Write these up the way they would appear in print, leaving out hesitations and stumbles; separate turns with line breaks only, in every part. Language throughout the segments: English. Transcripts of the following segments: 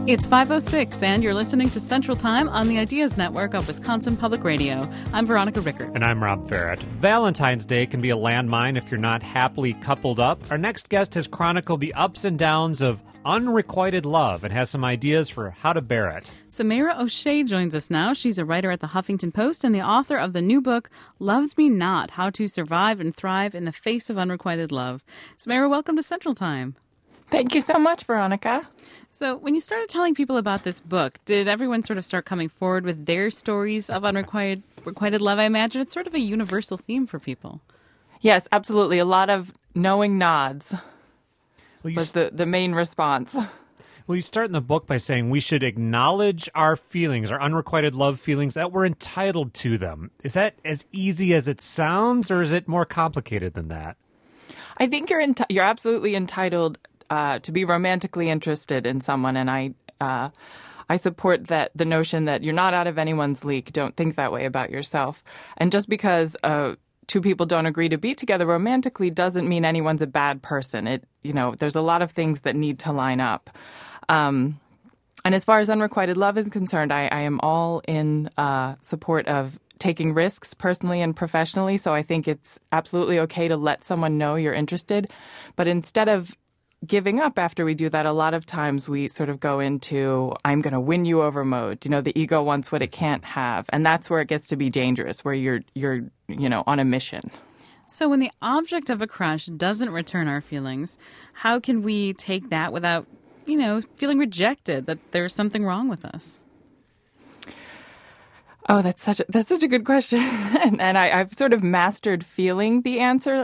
It's 5:06, and you're listening to Central Time on the Ideas Network of Wisconsin Public Radio. I'm Veronica Rickert.
And I'm Rob Farrett. Valentine's Day can be a landmine if you're not happily coupled up. Our next guest has chronicled the ups and downs of unrequited love and has some ideas for how to bear it.
Samira O'Shea joins us now. She's a writer at the Huffington Post and the author of the new book, Loves Me Not, How to Survive and Thrive in the Face of Unrequited Love. Samira, welcome to Central Time.
Thank you so much, Veronica.
So when you started telling people about this book, did everyone sort of start coming forward with their stories of unrequited love? I imagine it's sort of a universal theme for people.
Yes, absolutely. A lot of knowing nods was the main response.
Well, you start in the book by saying we should acknowledge our feelings, our unrequited love feelings, that we're entitled to them. Is that as easy as it sounds, or is it more complicated than that?
I think you're absolutely entitled to be romantically interested in someone, and I support the notion that you're not out of anyone's league. Don't think that way about yourself. And just because two people don't agree to be together romantically doesn't mean anyone's a bad person. There's a lot of things that need to line up. And as far as unrequited love is concerned, I am all in support of taking risks personally and professionally. So I think it's absolutely okay to let someone know you're interested. But instead of giving up after we do that, a lot of times we sort of go into I'm going to win you over mode. The ego wants what it can't have. And that's where it gets to be dangerous, where you're on a mission.
So when the object of a crush doesn't return our feelings, how can we take that without, feeling rejected, that there's something wrong with us?
Oh, that's such a good question. and I've sort of mastered feeling the answer.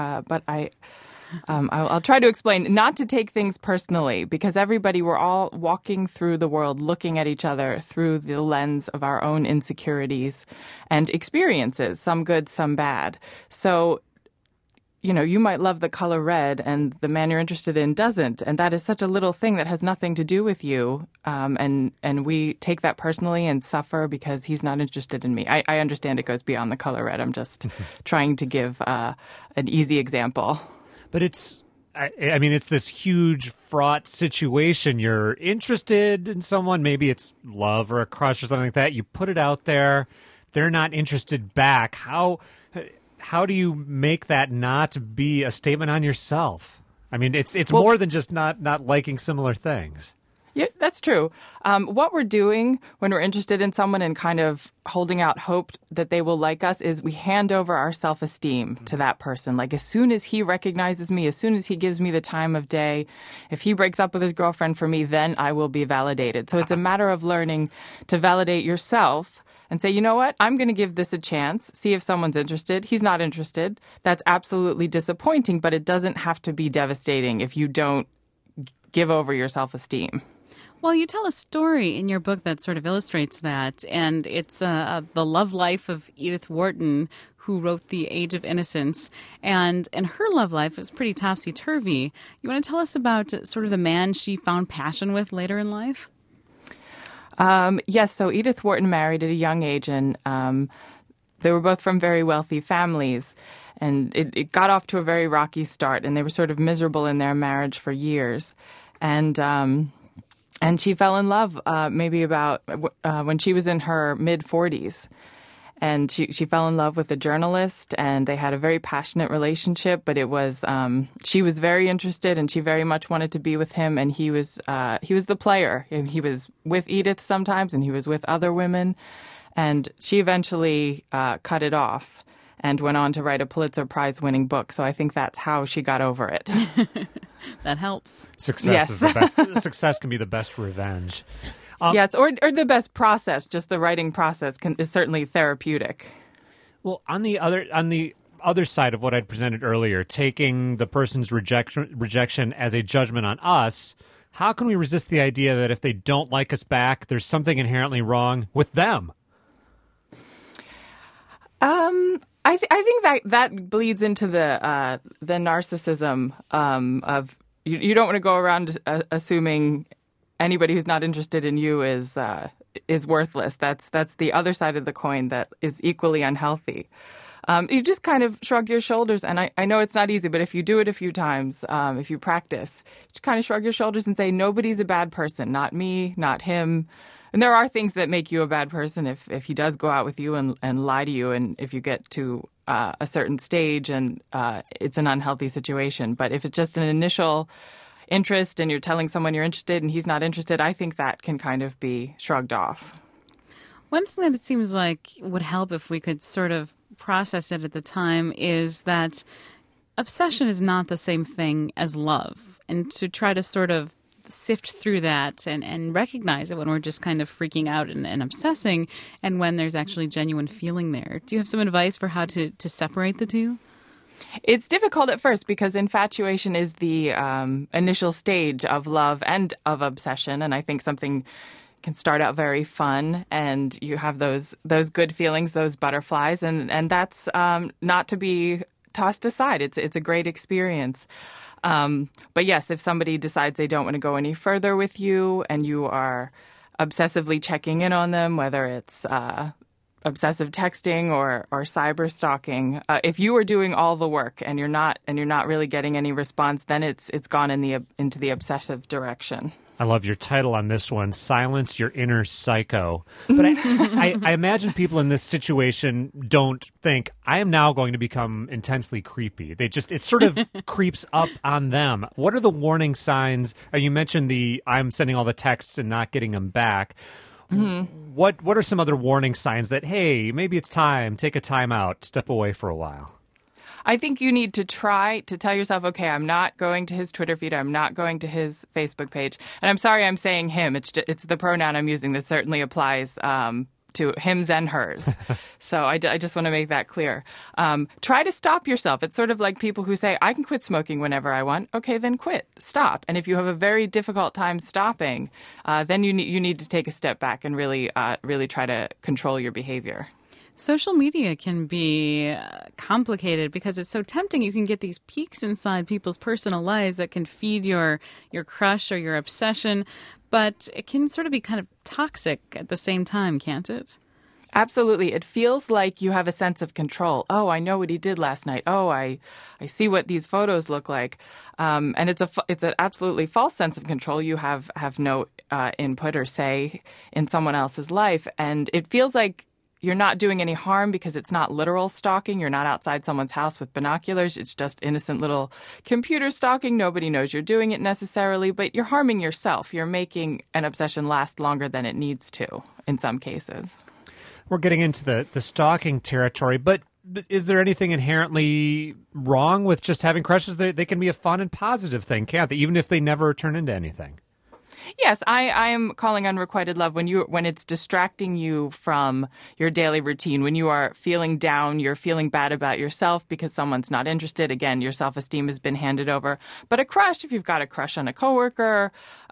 I'll try to explain, not to take things personally, because we're all walking through the world looking at each other through the lens of our own insecurities and experiences, some good, some bad. So, you might love the color red and the man you're interested in doesn't. And that is such a little thing that has nothing to do with you. And we take that personally and suffer because he's not interested in me. I understand it goes beyond the color red. I'm just trying to give an easy example.
But it's this huge, fraught situation. You're interested in someone. Maybe it's love or a crush or something like that. You put it out there. They're not interested back. How do you make that not be a statement on yourself? I mean, it's more than just not liking similar things.
Yeah, that's true. What we're doing when we're interested in someone and kind of holding out hope that they will like us is we hand over our self-esteem to that person. Like, as soon as he recognizes me, as soon as he gives me the time of day, if he breaks up with his girlfriend for me, then I will be validated. So it's a matter of learning to validate yourself and say, you know what, I'm going to give this a chance, see if someone's interested. He's not interested. That's absolutely disappointing, but it doesn't have to be devastating if you don't give over your self-esteem.
Well, you tell a story in your book that sort of illustrates that, and it's the love life of Edith Wharton, who wrote The Age of Innocence, and her love life was pretty topsy-turvy. You want to tell us about sort of the man she found passion with later in life?
Yes, so Edith Wharton married at a young age, and they were both from very wealthy families. And it got off to a very rocky start, and they were sort of miserable in their marriage for years. And she fell in love maybe about when she was in her mid-40s. And she fell in love with a journalist, and they had a very passionate relationship. But it was she was very interested, and she very much wanted to be with him. And he was the player. And he was with Edith sometimes, and he was with other women. And she eventually cut it off and went on to write a Pulitzer Prize-winning book. So I think that's how she got over it.
That helps.
Success is the best. Success can be the best revenge.
Yes, or the best process. Just the writing process is certainly therapeutic.
Well, on the other side of what I'd presented earlier, taking the person's rejection as a judgment on us, how can we resist the idea that if they don't like us back, there's something inherently wrong with them?
I think that bleeds into the narcissism of you don't want to go around assuming anybody who's not interested in you is worthless. That's the other side of the coin that is equally unhealthy. You just kind of shrug your shoulders. And I know it's not easy, but if you do it a few times, if you practice, just kind of shrug your shoulders and say, nobody's a bad person, not me, not him. And there are things that make you a bad person if he does go out with you and lie to you, and if you get to a certain stage and it's an unhealthy situation. But if it's just an initial interest and you're telling someone you're interested and he's not interested, I think that can kind of be shrugged off.
One thing that it seems like would help if we could sort of process it at the time is that obsession is not the same thing as love. And to try to sort of sift through that and recognize it when we're just kind of freaking out and obsessing, and when there's actually genuine feeling there. Do you have some advice for how to separate the two?
It's difficult at first because infatuation is the initial stage of love and of obsession. And I think something can start out very fun and you have those good feelings, those butterflies, and that's not to be tossed aside. It's a great experience. But yes, if somebody decides they don't want to go any further with you and you are obsessively checking in on them, whether it's obsessive texting or cyber stalking, if you are doing all the work and you're not really getting any response, then it's gone into the obsessive direction.
I love your title on this one, Silence Your Inner Psycho. But I imagine people in this situation don't think, I am now going to become intensely creepy. It sort of creeps up on them. What are the warning signs? You mentioned I'm sending all the texts and not getting them back. Mm-hmm. What are some other warning signs that, hey, maybe it's time, take a time out, step away for a while?
I think you need to try to tell yourself, okay, I'm not going to his Twitter feed. I'm not going to his Facebook page. And I'm sorry I'm saying him. It's the pronoun I'm using. This certainly applies to hims and hers. So I just want to make that clear. Try to stop yourself. It's sort of like people who say, I can quit smoking whenever I want. Okay, then quit. Stop. And if you have a very difficult time stopping, then you need to take a step back and really try to control your behavior.
Social media can be complicated because it's so tempting. You can get these peeks inside people's personal lives that can feed your crush or your obsession, but it can sort of be kind of toxic at the same time, can't it?
Absolutely. It feels like you have a sense of control. Oh, I know what he did last night. Oh, I see what these photos look like. And it's an absolutely false sense of control. You have no input or say in someone else's life. And it feels like you're not doing any harm because it's not literal stalking. You're not outside someone's house with binoculars. It's just innocent little computer stalking. Nobody knows you're doing it necessarily, but you're harming yourself. You're making an obsession last longer than it needs to in some cases.
We're getting into the stalking territory, but is there anything inherently wrong with just having crushes? They can be a fun and positive thing, can't they? Even if they never turn into anything.
Yes, I am calling unrequited love when it's distracting you from your daily routine, when you are feeling down, you're feeling bad about yourself because someone's not interested. Again, your self-esteem has been handed over. But a crush, if you've got a crush on a coworker,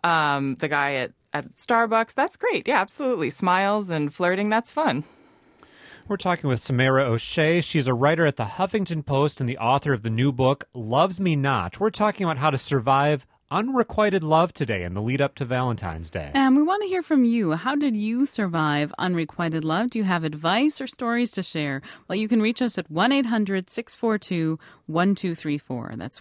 the guy at Starbucks, that's great. Yeah, absolutely. Smiles and flirting, that's fun.
We're talking with Samara O'Shea. She's a writer at the Huffington Post and the author of the new book, Loves Me Not. We're talking about how to survive unrequited love today in the lead up to Valentine's Day.
And we want to hear from you. How did you survive unrequited love? Do you have advice or stories to share? Well, you can reach us at 1-800-642-1234. That's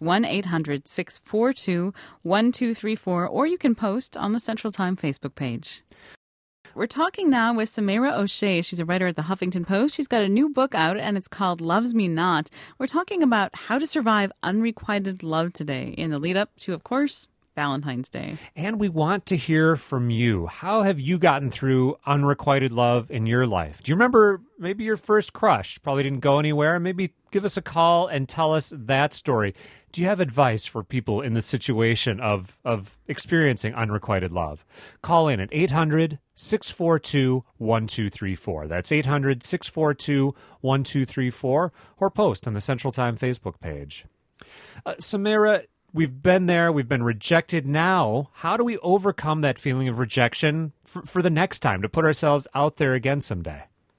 1-800-642-1234. Or you can post on the Central Time Facebook page. We're talking now with Samara O'Shea. She's a writer at the Huffington Post. She's got a new book out, and it's called Loves Me Not. We're talking about how to survive unrequited love today in the lead up to, of course, Valentine's Day.
And we want to hear from you. How have you gotten through unrequited love in your life? Do you remember maybe your first crush? Probably didn't go anywhere. Maybe give us a call and tell us that story. Do you have advice for people in the situation of experiencing unrequited love? Call in at 800-642-1234. That's 800-642-1234, or post on the Central Time Facebook page. Samara, we've been there. We've been rejected. Now, how do we overcome that feeling of rejection for the next time, to put ourselves out there again someday?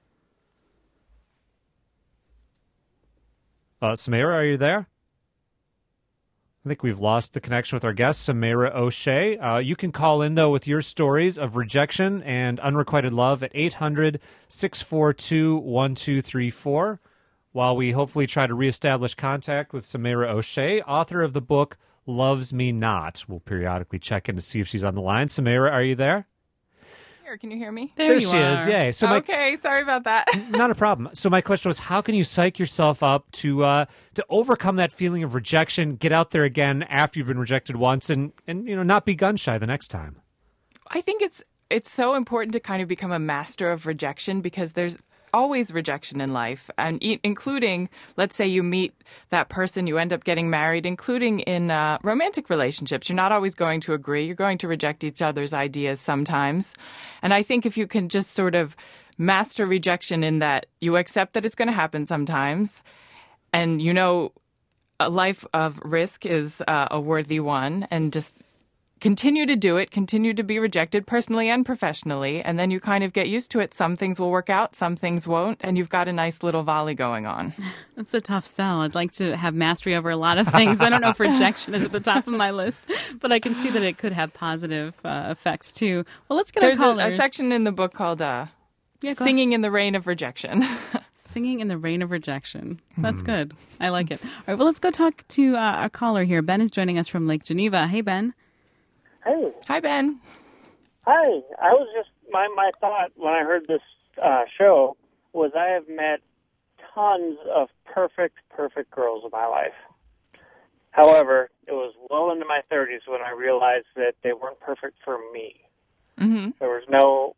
Samara, are you there? I think we've lost the connection with our guest, Samara O'Shea. You can call in, though, with your stories of rejection and unrequited love at 800-642-1234. while we hopefully try to reestablish contact with Samira O'Shea, author of the book Loves Me Not. We'll periodically check in to see if she's on the line. Samira, are you there?
Here, can you hear me?
There you
she
are.
is, yay. So
Okay, sorry about that.
not a problem. So my question was, how can you psych yourself up to overcome that feeling of rejection, get out there again after you've been rejected once, and not be gun shy the next time?
I think it's so important to kind of become a master of rejection, because there's always rejection in life, and including, let's say you meet that person, you end up getting married, including in romantic relationships. You're not always going to agree. You're going to reject each other's ideas sometimes. And I think if you can just sort of master rejection in that you accept that it's going to happen sometimes, and a life of risk is a worthy one, and just continue to do it, continue to be rejected personally and professionally, and then you kind of get used to it. Some things will work out, some things won't, and you've got a nice little volley going on.
That's a tough sell. I'd like to have mastery over a lot of things. I don't know if rejection is at the top of my list, but I can see that it could have positive effects too. Well, let's get
There's
our callers.
a section in the book called Singing in the Rain of Rejection.
Singing in the Rain of Rejection. That's good. I like it. All right, well, let's go talk to a caller here. Ben is joining us from Lake Geneva. Hey, Ben.
Hey.
Hi, Ben.
Hi. I was just, my thought when I heard this show was I have met tons of perfect girls in my life. However, it was well into my 30s when I realized that they weren't perfect for me.
Mm-hmm.
There was no,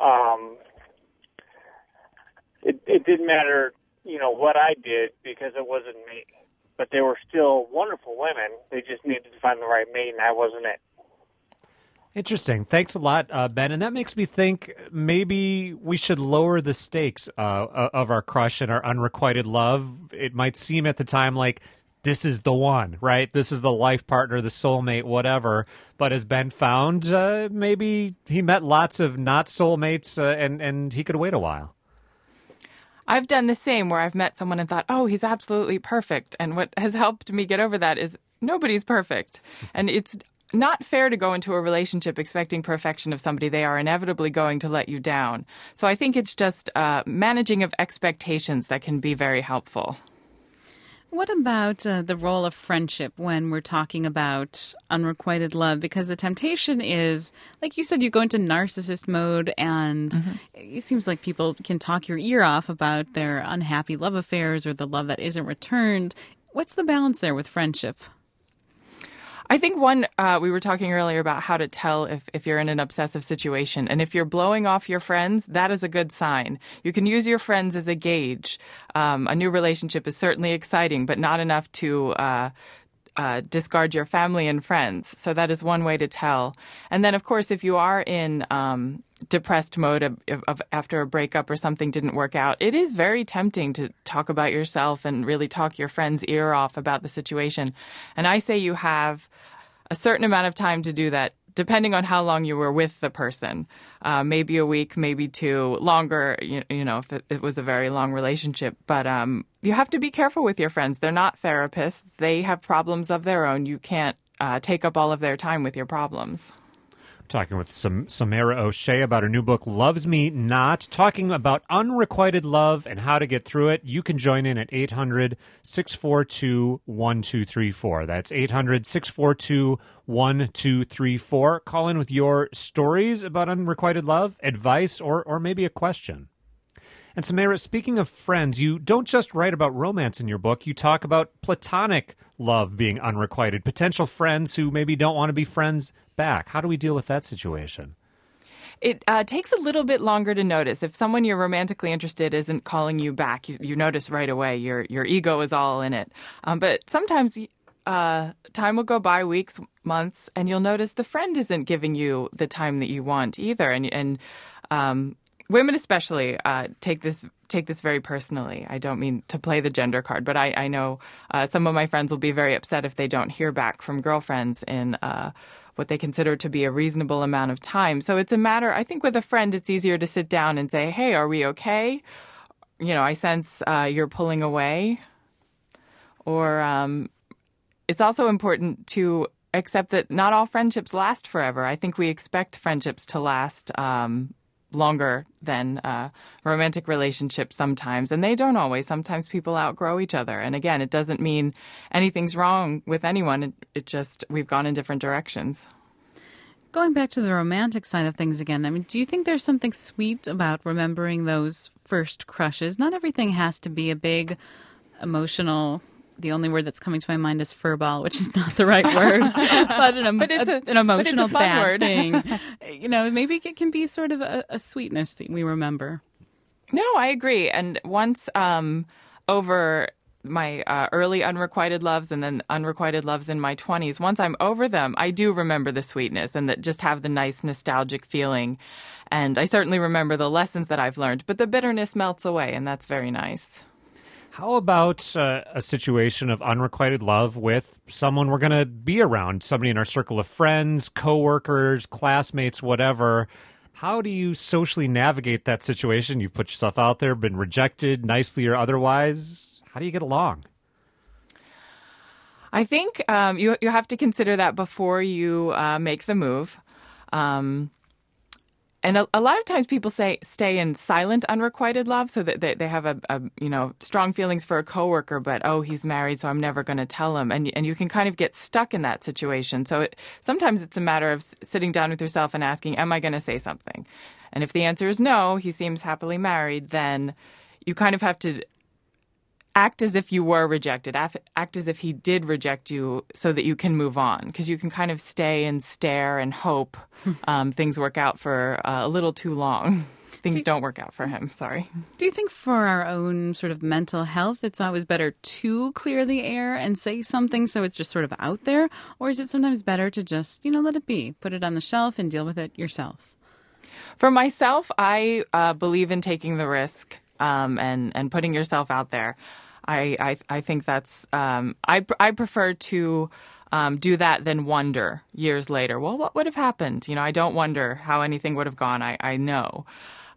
it didn't matter, what I did, because it wasn't me. But they were still wonderful women. They just needed to find the right mate, and I wasn't it.
Interesting. Thanks a lot, Ben. And that makes me think maybe we should lower the stakes of our crush and our unrequited love. It might seem at the time like this is the one, right? This is the life partner, the soulmate, whatever. But as Ben found, maybe he met lots of not soulmates and he could wait a while.
I've done the same, where I've met someone and thought, oh, he's absolutely perfect. And what has helped me get over that is nobody's perfect. And it's not fair to go into a relationship expecting perfection of somebody. They are inevitably going to let you down. So I think it's just managing of expectations that can be very helpful.
What about the role of friendship when we're talking about unrequited love? Because the temptation is, like you said, you go into narcissist mode, and it seems like people can talk your ear off about their unhappy love affairs or the love that isn't returned. What's the balance there with friendship?
I think we were talking earlier about how to tell if you're in an obsessive situation. And if you're blowing off your friends, that is a good sign. You can use your friends as a gauge. A new relationship is certainly exciting, but not enough to discard your family and friends. So that is one way to tell. And then, of course, if you are in depressed mode of after a breakup or something didn't work out, it is very tempting to talk about yourself and really talk your friend's ear off about the situation. And I say you have a certain amount of time to do that, depending on how long you were with the person. Maybe a week, maybe two, longer, if it was a very long relationship. But you have to be careful with your friends. They're not therapists. They have problems of their own. You can't take up all of their time with your problems.
Talking with Samira O'Shea about her new book, Loves Me Not, talking about unrequited love and how to get through it. You can join in at 800-642-1234. That's 800-642-1234. Call in with your stories about unrequited love, advice, or maybe a question. And Samira, speaking of friends, you don't just write about romance in your book. You talk about platonic love being unrequited, potential friends who maybe don't want to be friends back. How do we deal with that situation?
It takes a little bit longer to notice. If someone you're romantically interested isn't calling you back, you notice right away. Your ego is all in it. But sometimes time will go by, weeks, months, and you'll notice the friend isn't giving you the time that you want either. And women especially take this very personally. I don't mean to play the gender card, but I know some of my friends will be very upset if they don't hear back from girlfriends in what they consider to be a reasonable amount of time. So it's a matter, I think with a friend, it's easier to sit down and say, hey, are we okay? I sense you're pulling away. Or it's also important to accept that not all friendships last forever. I think we expect friendships to last longer than romantic relationships sometimes, and they don't always. Sometimes people outgrow each other. And again, it doesn't mean anything's wrong with anyone. It just, we've gone in different directions.
Going back to the romantic side of things again, I mean, do you think there's something sweet about remembering those first crushes? Not everything has to be a big emotional. The only word that's coming to my mind is furball, which is not the right word, but an emotional bad
word.
thing. Maybe it can be sort of a sweetness that we remember.
No, I agree. And once over my early unrequited loves and then unrequited loves in my 20s, once I'm over them, I do remember the sweetness and that just have the nice nostalgic feeling. And I certainly remember the lessons that I've learned, but the bitterness melts away, and that's very nice.
How about a situation of unrequited love with someone we're going to be around, somebody in our circle of friends, coworkers, classmates, whatever? How do you socially navigate that situation? You've put yourself out there, been rejected, nicely or otherwise. How do you get along?
I think you have to consider that before you make the move. And a lot of times people stay in silent unrequited love, so that they have a strong feelings for a coworker, but he's married, so I'm never going to tell him. And you can kind of get stuck in that situation. So sometimes it's a matter of sitting down with yourself and asking, am I going to say something? And if the answer is no, he seems happily married, then you kind of have to act as if you were rejected, act as if he did reject you so that you can move on, because you can kind of stay and stare and hope things work out for a little too long. Things don't work out for him. Sorry.
Do you think for our own sort of mental health, it's always better to clear the air and say something so it's just sort of out there? Or is it sometimes better to just, let it be, put it on the shelf and deal with it yourself?
For myself, I believe in taking the risk and putting yourself out there. I think that's I prefer to do that than wonder years later. Well, what would have happened? I don't wonder how anything would have gone. I know.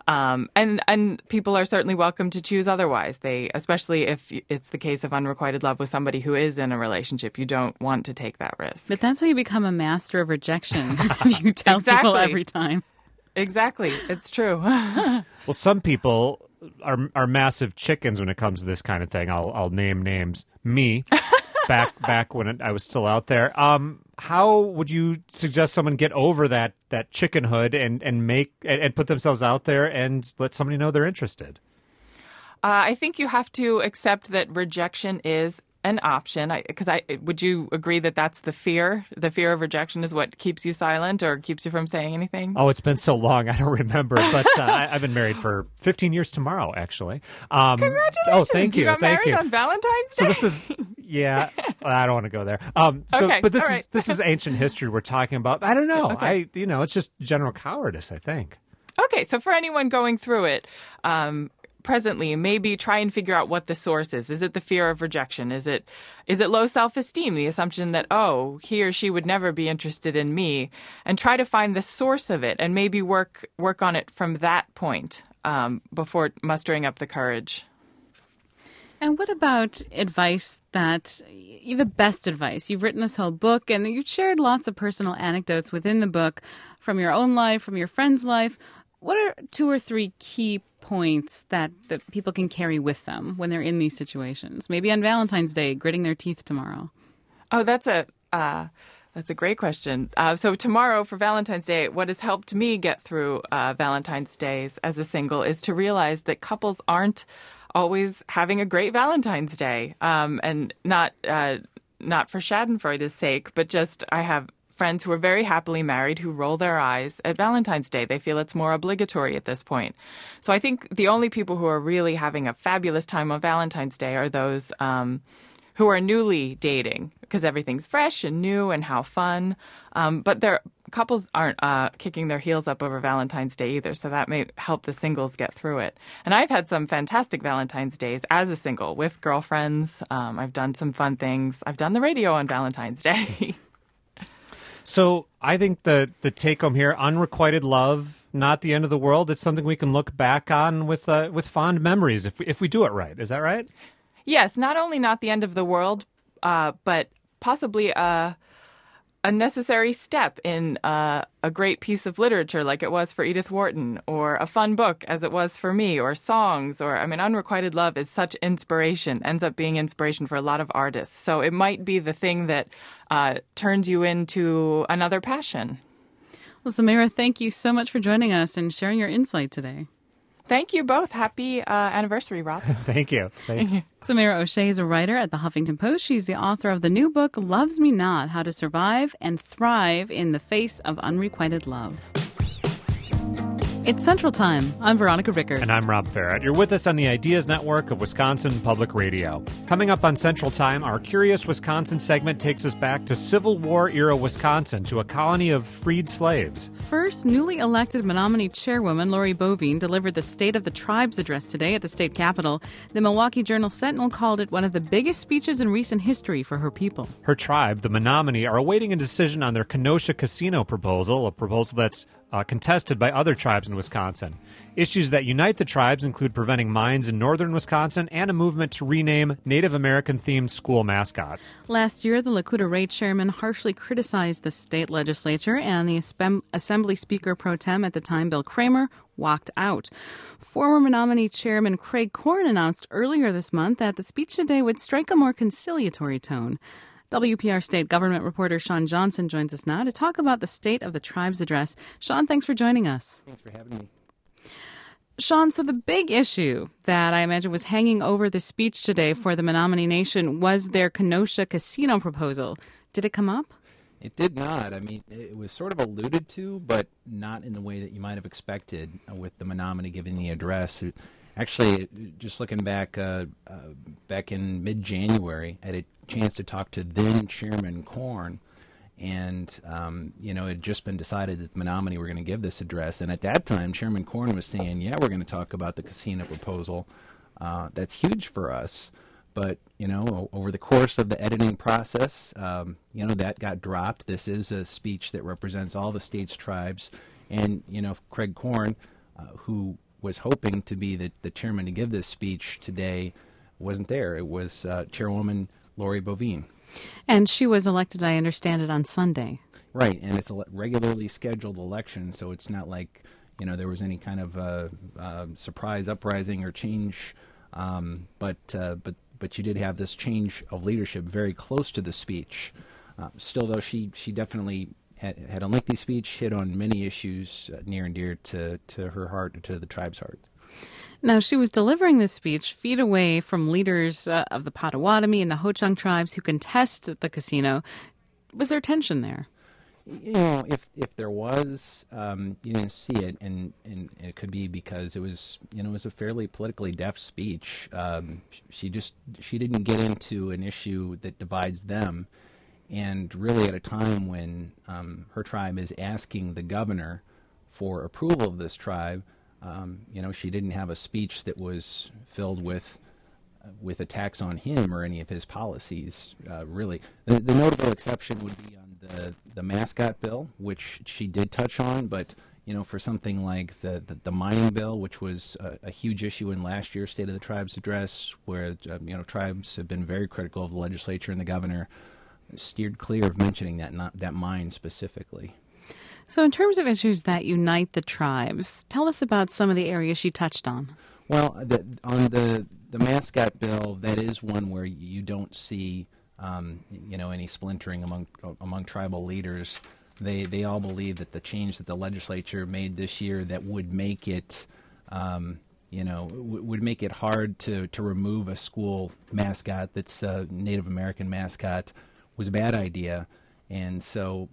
And people are certainly welcome to choose otherwise. Especially if it's the case of unrequited love with somebody who is in a relationship, you don't want to take that risk.
But that's how you become a master of rejection. You tell people every time.
Exactly. It's true.
Well, some people are massive chickens when it comes to this kind of thing. I'll name names. Me, back when I was still out there. How would you suggest someone get over that chickenhood and put themselves out there and let somebody know they're interested?
I think you have to accept that rejection is an option. Would you agree that that's the fear? The fear of rejection is what keeps you silent or keeps you from saying anything?
Oh, it's been so long, I don't remember. But I've been married for 15 years tomorrow, actually.
Congratulations!
Oh, thank you.
You got married on Valentine's Day?
So this is, I don't want to go there.
Okay,
but
right.
this is ancient history we're talking about. I don't know.
Okay.
It's just general cowardice, I think.
Okay, so for anyone going through it, presently, maybe try and figure out what the source is. Is it the fear of rejection? Is it low self-esteem, the assumption that, he or she would never be interested in me? And try to find the source of it and maybe work on it from that point before mustering up the courage.
And what about advice the best advice? You've written this whole book and you've shared lots of personal anecdotes within the book from your own life, from your friend's life. What are 2 or 3 key points that people can carry with them when they're in these situations? Maybe on Valentine's Day, gritting their teeth tomorrow.
Oh, that's a great question. So tomorrow for Valentine's Day, what has helped me get through Valentine's Days as a single is to realize that couples aren't always having a great Valentine's Day, and not for Schadenfreude's sake, but just I have friends who are very happily married who roll their eyes at Valentine's Day. They feel it's more obligatory at this point. So I think the only people who are really having a fabulous time on Valentine's Day are those who are newly dating, because everything's fresh and new and how fun. But their couples aren't kicking their heels up over Valentine's Day either, so that may help the singles get through it. And I've had some fantastic Valentine's Days as a single with girlfriends. I've done some fun things. I've done the radio on Valentine's Day.
So I think the take home here, unrequited love, not the end of the world. It's something we can look back on with fond memories if we do it right. Is that right? Yes,
not only not the end of the world, but possibly a a necessary step in a great piece of literature like it was for Edith Wharton, or a fun book as it was for me, or songs, or, Unrequited Love is such inspiration, ends up being inspiration for a lot of artists. So it might be the thing that turns you into another passion.
Well, Samira, thank you so much for joining us and sharing your insight today.
Thank you both. Happy anniversary, Rob.
Thank you. Thanks.
Samira O'Shea is a writer at the Huffington Post. She's the author of the new book, Loves Me Not, How to Survive and Thrive in the Face of Unrequited Love. It's Central Time. I'm Veronica Rickard.
And I'm Rob Farrett. You're with us on the Ideas Network of Wisconsin Public Radio. Coming up on Central Time, our Curious Wisconsin segment takes us back to Civil War-era Wisconsin, to a colony of freed slaves.
First, newly elected Menominee Chairwoman Lori Bovine delivered the State of the Tribes address today at the state capitol. The Milwaukee Journal-Sentinel called it one of the biggest speeches in recent history for her people.
Her tribe, the Menominee, are awaiting a decision on their Kenosha Casino proposal, a proposal that's contested by other tribes in Wisconsin. Issues that unite the tribes include preventing mines in northern Wisconsin and a movement to rename Native American-themed school mascots.
Last year, the Lakuta Ray chairman harshly criticized the state legislature, and the Assembly Speaker pro tem at the time, Bill Kramer, walked out. Former Menominee Chairman Craig Korn announced earlier this month that the speech today would strike a more conciliatory tone. WPR state government reporter Sean Johnson joins us now to talk about the State of the Tribes address. Sean, thanks for joining us.
Thanks for having me.
Sean, so the big issue that I imagine was hanging over the speech today for the Menominee Nation was their Kenosha Casino proposal. Did it come up?
It did not. It was sort of alluded to, but not in the way that you might have expected with the Menominee giving the address. Actually, just looking back in mid-January, I had a chance to talk to then Chairman Korn, and it had just been decided that the Menominee were going to give this address. And at that time, Chairman Korn was saying, "Yeah, we're going to talk about the casino proposal. That's huge for us." But over the course of the editing process, that got dropped. This is a speech that represents all the state's tribes, and Craig Korn, who was hoping to be the chairman to give this speech today, wasn't there. It was Chairwoman Lori Bovine.
And she was elected, I understand it, on Sunday.
Right, and it's a regularly scheduled election, so it's not like there was any kind of surprise uprising or change. But you did have this change of leadership very close to the speech. Still, though, she definitely had a lengthy speech, hit on many issues near and dear to her heart, to the tribe's heart.
Now, she was delivering this speech feet away from leaders of the Potawatomi and the Ho-Chunk tribes who contest the casino. Was there tension there?
If there was, you didn't see it, and it could be because it was a fairly politically deft speech. She didn't get into an issue that divides them. And really at a time when her tribe is asking the governor for approval of this tribe, she didn't have a speech that was filled with attacks on him or any of his policies, really. The notable exception would be on the mascot bill, which she did touch on, but for something like the mining bill, which was a huge issue in last year's State of the Tribes address, where tribes have been very critical of the legislature and the governor, steered clear of mentioning that mine specifically.
So in terms of issues that unite the tribes, tell us about some of the areas she touched on.
Well, on the mascot bill, that is one where you don't see any splintering among tribal leaders. They all believe that the change that the legislature made this year that would make it would make it hard to remove a school mascot that's a Native American mascot was a bad idea, and so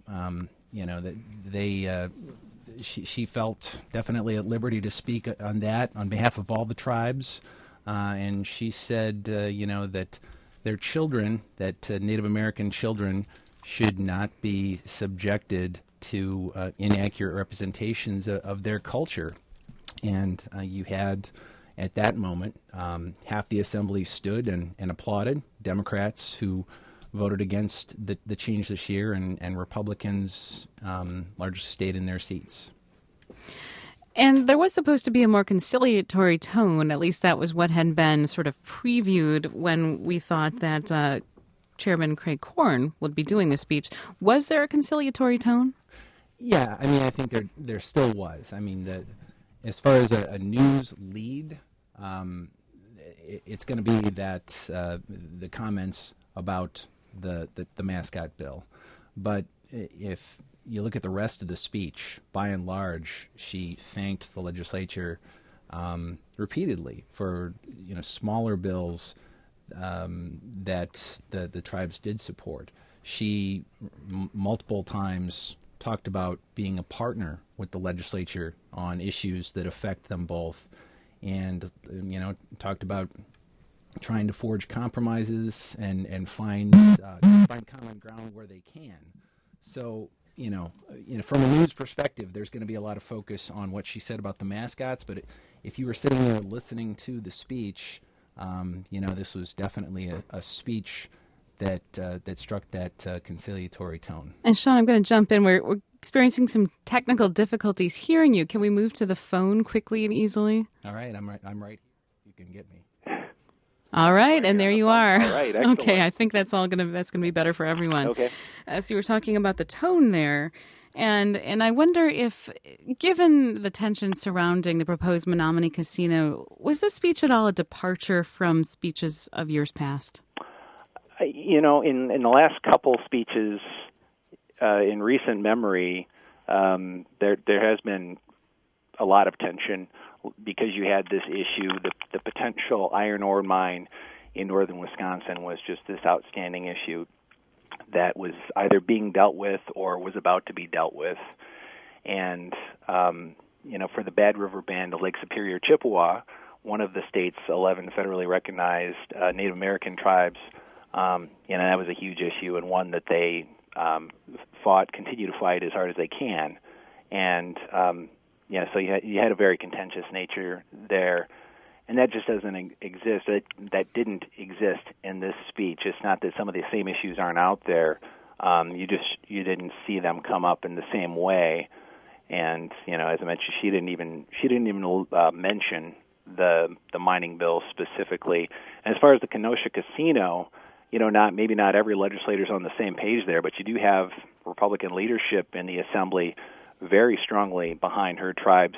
she felt definitely at liberty to speak on that on behalf of all the tribes, and she said that their children, that Native American children, should not be subjected to inaccurate representations of their culture. And you had, at that moment, half the assembly stood and applauded. Democrats who voted against the change this year, and Republicans largely stayed in their seats.
And there was supposed to be a more conciliatory tone. At least that was what had been sort of previewed when we thought that Chairman Craig Horn would be doing this speech. Was there a conciliatory tone?
Yeah, I mean, I think there still was. I mean, as far as a news lead, it's going to be that the comments about the mascot bill. But if you look at the rest of the speech, by and large, she thanked the legislature repeatedly for smaller bills that the tribes did support. She multiple times talked about being a partner with the legislature on issues that affect them both, and talked about trying to forge compromises and find common ground where they can. So from a news perspective, there's going to be a lot of focus on what she said about the mascots. But if you were sitting there listening to the speech, this was definitely a speech that struck that conciliatory tone.
And Sean, I'm going to jump in. We're experiencing some technical difficulties hearing you. Can we move to the phone quickly and easily?
All right, I'm right. You can get me.
All right, and there you are.
All right, excellent.
Okay, I think that's gonna be better for everyone.
Okay.
So you were talking about the tone there, and I wonder if, given the tension surrounding the proposed Menominee Casino, was this speech at all a departure from speeches of years past?
In the last couple speeches in recent memory, there has been a lot of tension because you had this issue. The potential iron ore mine in northern Wisconsin was just this outstanding issue that was either being dealt with or was about to be dealt with. And, for the Bad River Band of Lake Superior Chippewa, one of the state's 11 federally recognized Native American tribes, that was a huge issue and one that they continue to fight as hard as they can. And, so you had a very contentious nature there, and that just doesn't exist. That didn't exist in this speech. It's not that some of the same issues aren't out there. You didn't see them come up in the same way. And as I mentioned, she didn't even mention the mining bill specifically. And as far as the Kenosha Casino, maybe not every legislator's on the same page there, but you do have Republican leadership in the Assembly very strongly behind her tribe's,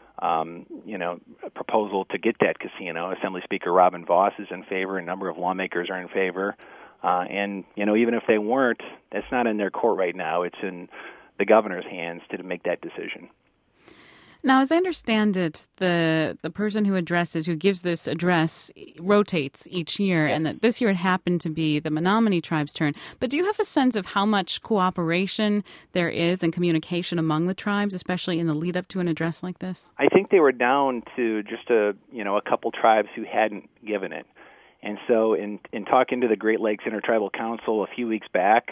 proposal to get that casino. Assembly Speaker Robin Voss is in favor. A number of lawmakers are in favor. And even if they weren't, that's not in their court right now. It's in the governor's hands to make that decision.
Now, as I understand it, the person who gives this address rotates each year, and that this year it happened to be the Menominee tribe's turn. But do you have a sense of how much cooperation there is and communication among the tribes, especially in the lead up to an address like this?
I think they were down to just a couple tribes who hadn't given it. And so in talking to the Great Lakes Intertribal Council a few weeks back,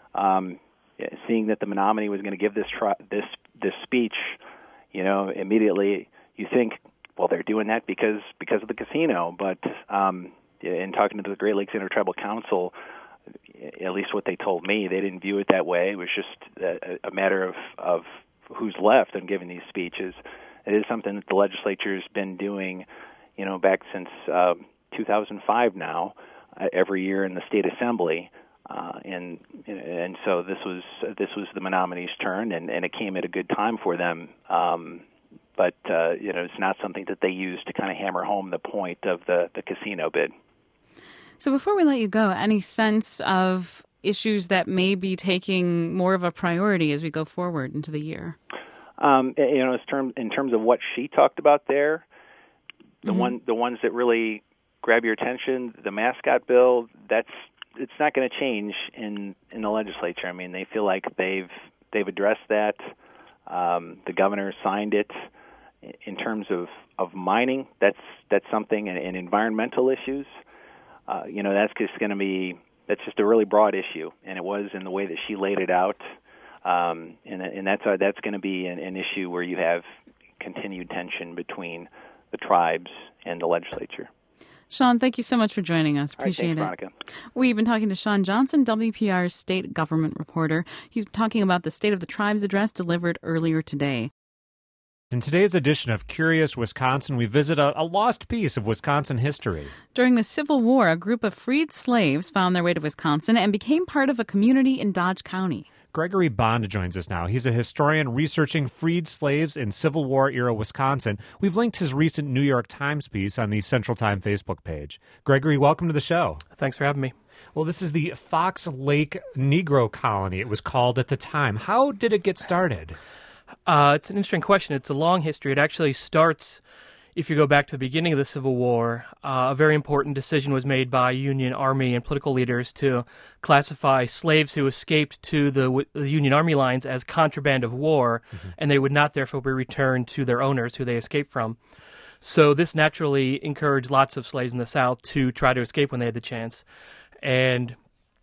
seeing that the Menominee was going to give this speech, immediately you think, well, they're doing that because of the casino. But in talking to the Great Lakes Intertribal Council, at least what they told me, they didn't view it that way. It was just a matter of who's left and giving these speeches. It is something that the legislature's been doing, back since 2005 now, every year in the state assembly. And so this was the Menominee's turn, and it came at a good time for them. But it's not something that they use to kind of hammer home the point of the casino bid.
So before we let you go, any sense of issues that may be taking more of a priority as we go forward into the year? In terms of what she talked about there, the ones that really grab your attention, the mascot bill, it's not going to change in the legislature. I mean, they feel like they've addressed that. The governor signed it. In terms of mining, that's something, and environmental issues. That's just a really broad issue, and it was in the way that she laid it out. And that's going to be an issue where you have continued tension between the tribes and the legislature. Sean, thank you so much for joining us. Appreciate
it. Veronica.
We've been talking to Sean Johnson, WPR's state government reporter. He's talking about the State of the Tribes address delivered earlier today.
In today's edition of Curious Wisconsin, we visit a lost piece of Wisconsin history.
During the Civil War, a group of freed slaves found their way to Wisconsin and became part of a community in Dodge County.
Gregory Bond joins us now. He's a historian researching freed slaves in Civil War-era Wisconsin. We've linked his recent New York Times piece on the Central Time Facebook page. Gregory, welcome to the show.
Thanks for having me.
Well, this is the Fox Lake Negro Colony, it was called at the time. How did it get started?
It's an interesting question. It's a long history. It actually starts, if you go back to the beginning of the Civil War, a very important decision was made by Union Army and political leaders to classify slaves who escaped to the Union Army lines as contraband of war, and they would not therefore be returned to their owners who they escaped from. So this naturally encouraged lots of slaves in the South to try to escape when they had the chance. And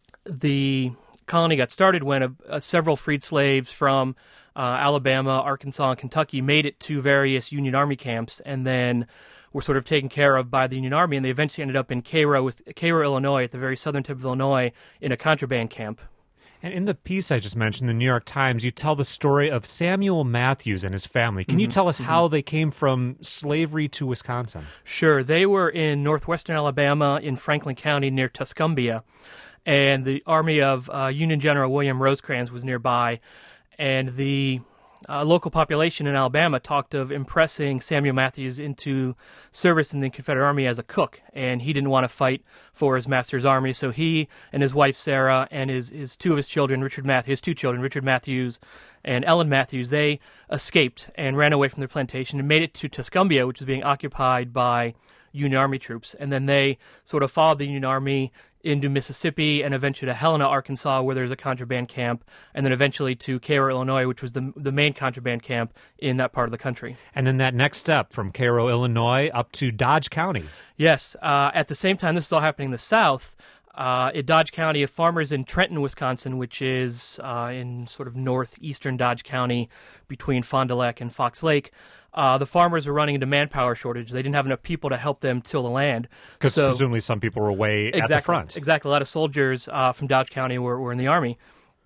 the colony got started when several freed slaves from Alabama, Arkansas, and Kentucky made it to various Union Army camps and then were sort of taken care of by the Union Army, and they eventually ended up in Cairo, Illinois, at the very southern tip of Illinois, in a contraband camp.
And in the piece I just mentioned, the New York Times, you tell the story of Samuel Matthews and his family. Can you tell us how they came from slavery to Wisconsin?
Sure. They were in northwestern Alabama in Franklin County near Tuscumbia, and the army of Union General William Rosecrans was nearby. And the local population in Alabama talked of impressing Samuel Matthews into service in the Confederate Army as a cook, and he didn't want to fight for his master's army, so he and his wife Sarah and his two children, Richard Matthews and Ellen Matthews, they escaped and ran away from their plantation and made it to Tuscumbia, which was being occupied by Union Army troops, and then they sort of followed the Union Army into Mississippi and eventually to Helena, Arkansas, where there's a contraband camp, and then eventually to Cairo, Illinois, which was the main contraband camp in that part of the country.
And then that next step from Cairo, Illinois, up to Dodge County.
Yes. At the same time, this is all happening in the South. In Dodge County, farmers in Trenton, Wisconsin, which is in sort of northeastern Dodge County between Fond du Lac and Fox Lake, the farmers were running into manpower shortage. They didn't have enough people to help them till the land.
Because presumably some people were away at the front.
Exactly. A lot of soldiers from Dodge County were in the Army.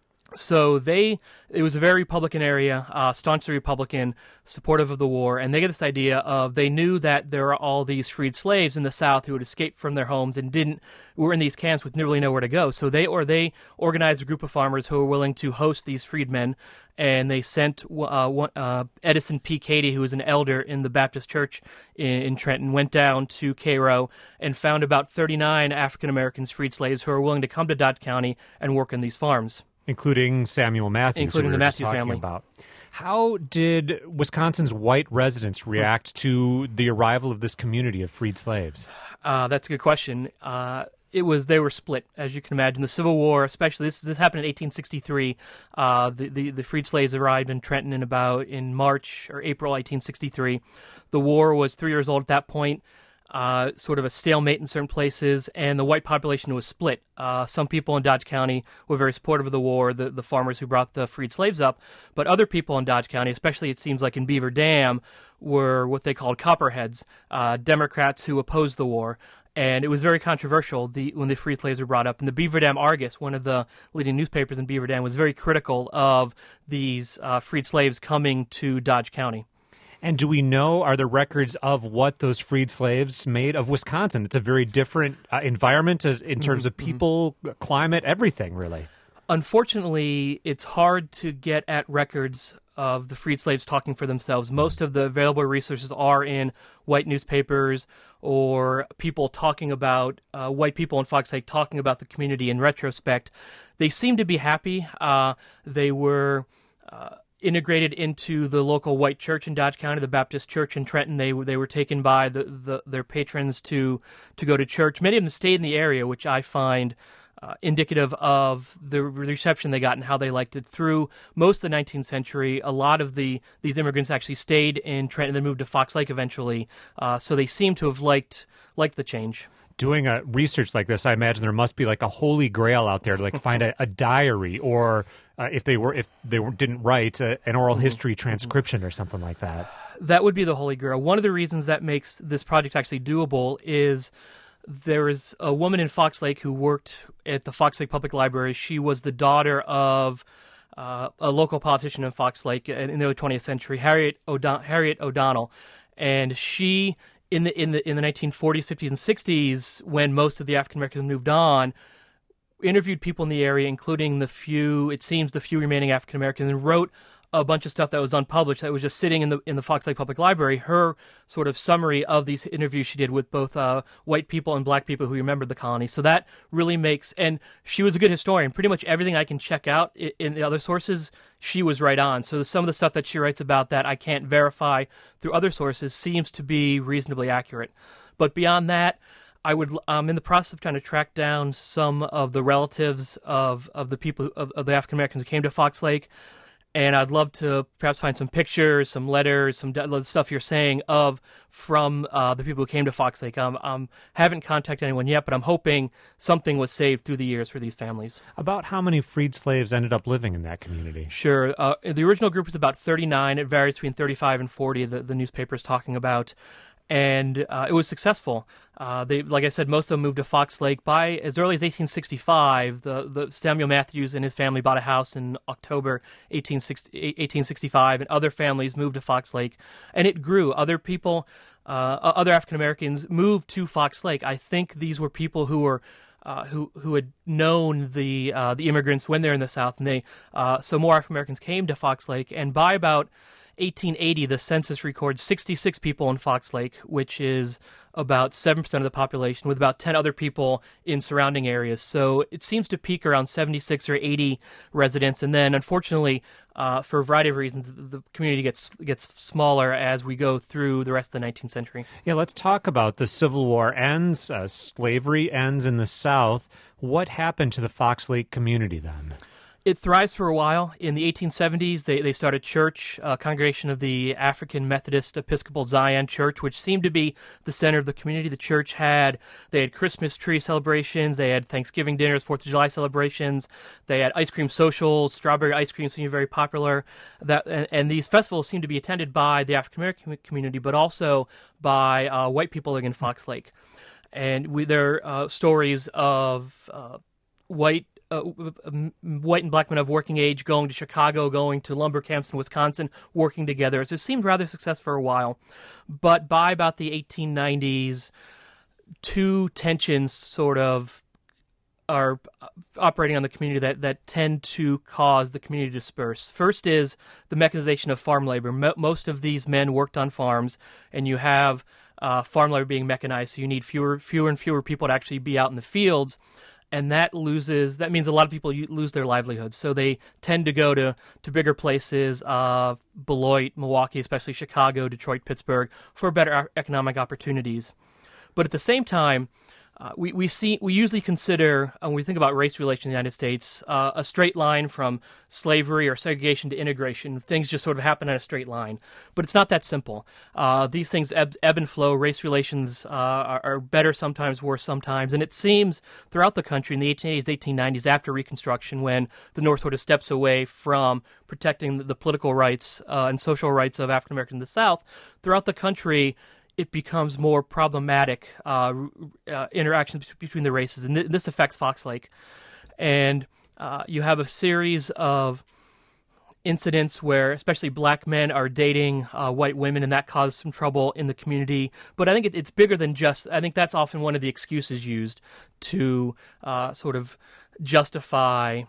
So it was a very Republican area, staunchly Republican, supportive of the war, and they get this idea of they knew that there are all these freed slaves in the South who had escaped from their homes and were in these camps with really nowhere to go. So they organized a group of farmers who were willing to host these freedmen, and they sent Edison P. Cady, who was an elder in the Baptist Church in Trenton, went down to Cairo and found about 39 African Americans, freed slaves, who were willing to come to Dodge County and work in these farms.
Including Samuel Matthews,
including the Matthews family.
About. How did Wisconsin's white residents react to the arrival of this community of freed slaves?
That's a good question. They were split, as you can imagine. The Civil War, especially this happened in 1863. The freed slaves arrived in Trenton in March or April 1863. The war was 3 years old at that point. Sort of a stalemate in certain places, and the white population was split. Some people in Dodge County were very supportive of the war, the farmers who brought the freed slaves up, but other people in Dodge County, especially it seems like in Beaver Dam, were what they called Copperheads, Democrats who opposed the war. And it was very controversial when the freed slaves were brought up. And the Beaver Dam Argus, one of the leading newspapers in Beaver Dam, was very critical of these freed slaves coming to Dodge County.
And do we know, are there records of what those freed slaves made of Wisconsin? It's a very different environment in terms of people, climate, everything, really.
Unfortunately, it's hard to get at records of the freed slaves talking for themselves. Most of the available resources are in white newspapers or people talking about, white people in Fox Lake talking about the community in retrospect. They seem to be happy. They were integrated into the local white church in Dodge County, the Baptist Church in Trenton. They were taken by their patrons to go to church. Many of them stayed in the area, which I find indicative of the reception they got and how they liked it. Through most of the 19th century, a lot of these immigrants actually stayed in Trenton and then moved to Fox Lake eventually. So they seem to have liked the change.
Doing a research like this, I imagine there must be like a holy grail out there to like find a diary, or if they didn't write an oral history transcription or something like that.
That would be the holy grail. One of the reasons that makes this project actually doable is there is a woman in Fox Lake who worked at the Fox Lake Public Library. She was the daughter of a local politician in Fox Lake in the early 20th century, Harriet O'Donnell, and she in the 1940s, 50s, and 60s, when most of the African Americans moved on, interviewed people in the area, including the few remaining African Americans, and wrote a bunch of stuff that was unpublished that was just sitting in the Fox Lake Public Library. Her sort of summary of these interviews she did with both white people and black people who remembered the colony. So that really makes, and she was a good historian. Pretty much everything I can check out in the other sources, she was right on. So some of the stuff that she writes about that I can't verify through other sources seems to be reasonably accurate. But beyond that, I'm in the process of trying to track down some of the relatives of the people of the African Americans who came to Fox Lake. And I'd love to perhaps find some pictures, some letters, some stuff you're saying from the people who came to Fox Lake. Haven't contacted anyone yet, but I'm hoping something was saved through the years for these families.
About how many freed slaves ended up living in that community?
Sure. The original group was about 39. It varies between 35 and 40, the newspaper is talking about. And it was successful. Like I said, most of them moved to Fox Lake. By as early as 1865, the Samuel Matthews and his family bought a house in October 1865, and other families moved to Fox Lake, and it grew. Other people, other African Americans moved to Fox Lake. I think these were people who were who had known the immigrants when they're in the South, and so more African Americans came to Fox Lake, and by about 1880, the census records 66 people in Fox Lake, which is about 7% of the population, with about 10 other people in surrounding areas. So it seems to peak around 76 or 80 residents, and then, unfortunately, for a variety of reasons, the community gets smaller as we go through the rest of the 19th century.
Yeah, let's talk about the Civil War ends, slavery ends in the South. What happened to the Fox Lake community then?
It thrives for a while. In the 1870s, they started church, a congregation of the African Methodist Episcopal Zion Church, which seemed to be the center of the community. The church had Christmas tree celebrations, they had Thanksgiving dinners, 4th of July celebrations, they had ice cream socials, strawberry ice cream seemed very popular. And these festivals seemed to be attended by the African American community, but also by white people living in Fox Lake. And there are stories of white and black men of working age going to Chicago, going to lumber camps in Wisconsin, working together. So it seemed rather successful for a while. But by about the 1890s, two tensions sort of are operating on the community that tend to cause the community to disperse. First is the mechanization of farm labor. Most of these men worked on farms, and you have farm labor being mechanized, so you need fewer and fewer people to actually be out in the fields. And that means a lot of people lose their livelihoods. So they tend to go to bigger places, Beloit, Milwaukee, especially Chicago, Detroit, Pittsburgh, for better economic opportunities. But at the same time, we usually consider, when we think about race relations in the United States, a straight line from slavery or segregation to integration. Things just sort of happen on a straight line. But it's not that simple. These things ebb and flow. Race relations are better sometimes, worse sometimes. And it seems throughout the country in the 1880s, 1890s, after Reconstruction, when the North sort of steps away from protecting the political rights and social rights of African Americans in the South, throughout the country, it becomes more problematic interactions between the races, and this affects Fox Lake. And you have a series of incidents where especially black men are dating white women, and that causes some trouble in the community. But I think it's bigger than just, I think that's often one of the excuses used to sort of justify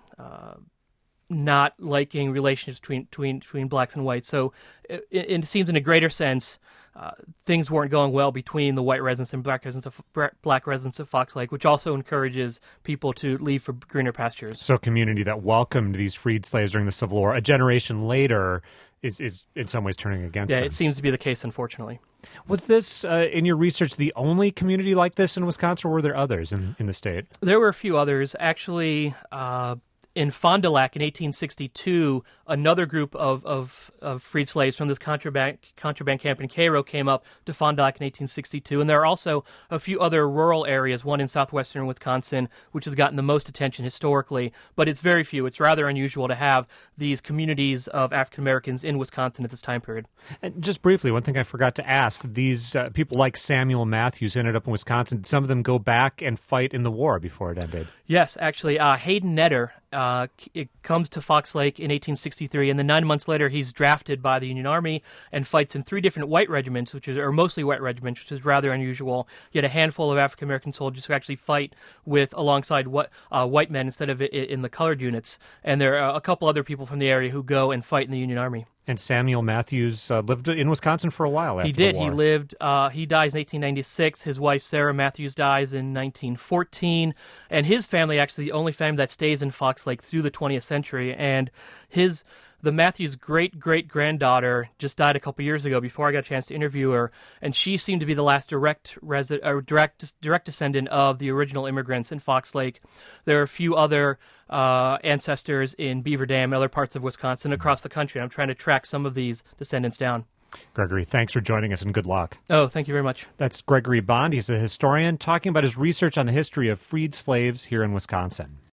not liking relations between blacks and whites. So it seems in a greater sense, things weren't going well between the white residents and black residents of Fox Lake, which also encourages people to leave for greener pastures.
So a community that welcomed these freed slaves during the Civil War, a generation later, is in some ways turning against them.
Yeah, it seems to be the case, unfortunately.
Was this, in your research, the only community like this in Wisconsin, or were there others in the state?
There were a few others. Actually, in Fond du Lac in 1862, another group of freed slaves from this contraband camp in Cairo came up to Fond du Lac in 1862. And there are also a few other rural areas, one in southwestern Wisconsin, which has gotten the most attention historically, but it's very few. It's rather unusual to have these communities of African Americans in Wisconsin at this time period.
And just briefly, one thing I forgot to ask, these people like Samuel Matthews ended up in Wisconsin. Did some of them go back and fight in the war before it ended?
Yes, actually, Hayden Netter it comes to Fox Lake in 1863, and then 9 months later he's drafted by the Union Army and fights in 3 different white regiments, are mostly white regiments, which is rather unusual. You had a handful of African American soldiers who actually fight alongside white men instead of in the colored units, and there are a couple other people from the area who go and fight in the Union Army.
And Samuel Matthews lived in Wisconsin for a while after
He did.
the war.
He lived. He dies in 1896. His wife, Sarah Matthews, dies in 1914. And his family, actually the only family that stays in Fox Lake through the 20th century. And the Matthews' great-great-granddaughter just died a couple years ago before I got a chance to interview her. And she seemed to be the last direct descendant of the original immigrants in Fox Lake. There are a few other ancestors in Beaver Dam and other parts of Wisconsin across the country. I'm trying to track some of these descendants down.
Gregory, thanks for joining us, and good luck.
Oh, thank you very much.
That's Gregory Bond. He's a historian talking about his research on the history of freed slaves here in Wisconsin.